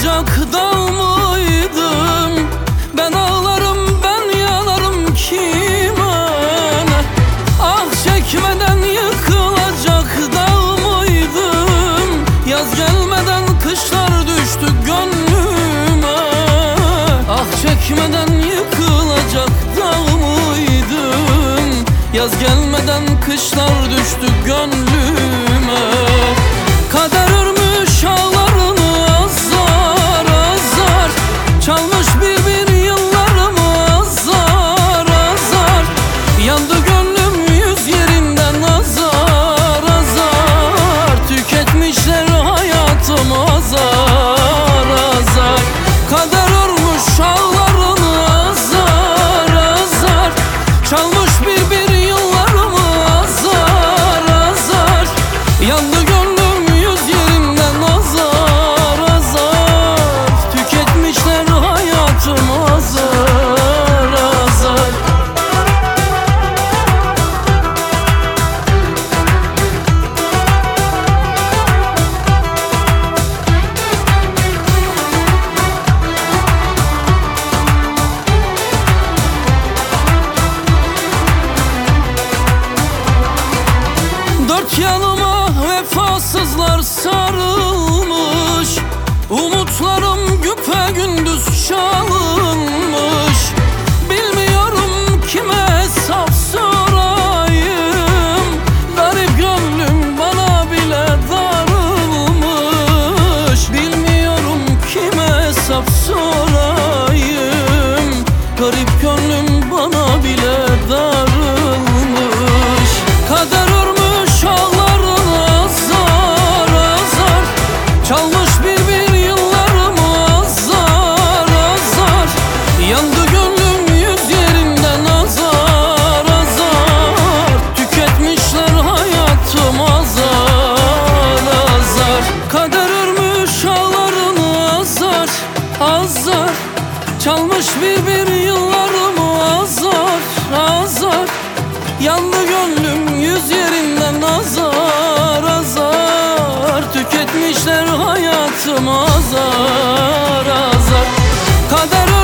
yıkılacak dağ mıydım? Ben ağlarım, ben yanarım kime ne? Ah çekmeden yıkılacak dağ mıydım? Yaz gelmeden kışlar düştü gönlüme. Ah çekmeden yıkılacak dağ mıydım? Yaz gelmeden kışlar düştü gönlüme. Kader örmüş ağlarını azar azar, çalmış bir yıllarımı azar azar. Yandı gönlüm yüz yerinden azar azar, tüketmişler hayatımı azar azar. Kader örmüş ağlarını azar azar, çalmış bir yıllarımı azar azar. Yandı gönlüm yüz yerinden azar azar, tüketmişler hayatımı azar azar. Dört yanıma vefasızlar sarılmış, umutlarım güpegündüz çalınmış. Bilmiyorum kime hesap sorayım, garip gönlüm bana bile darılmış. Bilmiyorum kime hesap sorayım, garip gönlüm bana bile darılmış. Kader örmüş ağlarını azar azar, çalmış bir yıllarımı azar azar. Yandı gönlüm yüz yerinden azar azar, tüketmişler hayatımı azar azar. Kader örmüş ağlarını azar azar, çalmış bir yıllarımı azar azar. Yandı gönlüm yüz yerinden azar azar, tüketmişler hayatımı azar azar. Kader